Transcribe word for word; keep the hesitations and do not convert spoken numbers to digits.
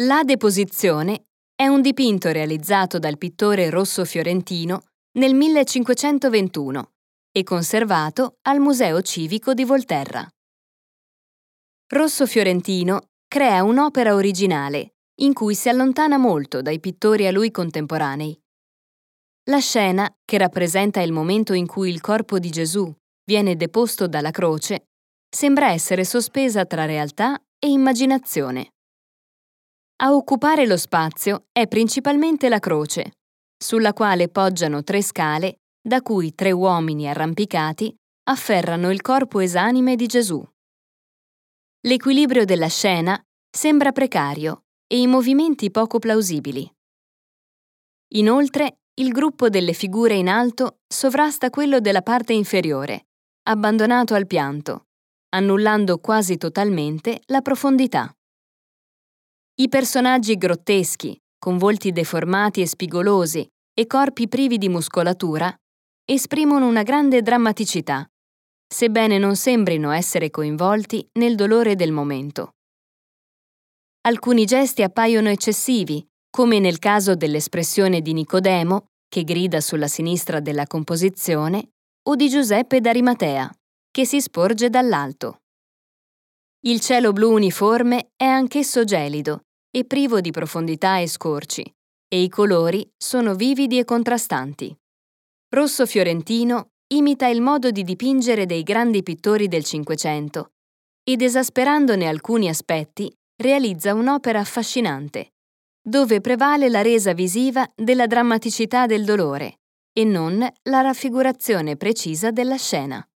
La Deposizione è un dipinto realizzato dal pittore Rosso Fiorentino nel millecinquecentoventuno e conservato al Museo Civico di Volterra. Rosso Fiorentino crea un'opera originale in cui si allontana molto dai pittori a lui contemporanei. La scena, che rappresenta il momento in cui il corpo di Gesù viene deposto dalla croce, sembra essere sospesa tra realtà e immaginazione. A occupare lo spazio è principalmente la croce, sulla quale poggiano tre scale da cui tre uomini arrampicati afferrano il corpo esanime di Gesù. L'equilibrio della scena sembra precario e i movimenti poco plausibili. Inoltre, il gruppo delle figure in alto sovrasta quello della parte inferiore, abbandonato al pianto, annullando quasi totalmente la profondità. I personaggi grotteschi, con volti deformati e spigolosi e corpi privi di muscolatura, esprimono una grande drammaticità, sebbene non sembrino essere coinvolti nel dolore del momento. Alcuni gesti appaiono eccessivi, come nel caso dell'espressione di Nicodemo, che grida sulla sinistra della composizione, o di Giuseppe d'Arimatea, che si sporge dall'alto. Il cielo blu uniforme è anch'esso gelido e privo di profondità e scorci, e i colori sono vividi e contrastanti. Rosso Fiorentino imita il modo di dipingere dei grandi pittori del Cinquecento ed, esasperandone alcuni aspetti, realizza un'opera affascinante, dove prevale la resa visiva della drammaticità del dolore e non la raffigurazione precisa della scena.